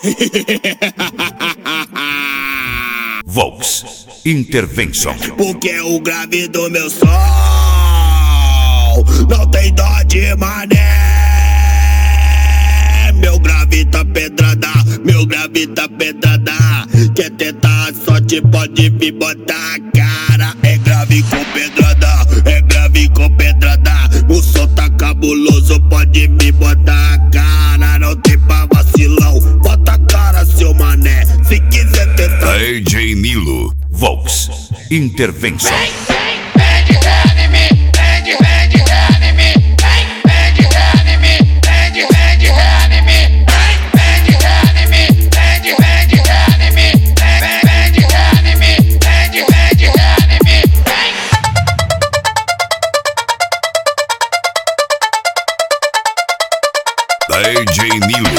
Volks Intervention. Porque o grave do meu som não tem dó de mané. Meu grave tá pedrada, meu grave tá pedrada. Quer tentar a sorte, pode vir botar a cara. É grave com pedrada, é grave com pedrada. O som tá cabuloso, pode vir botar a cara. Não tem pra vacilão, bota a cara, seu mané. Se quiser tentar. DJ Nilo, Volks Intervention. DJ Nilo.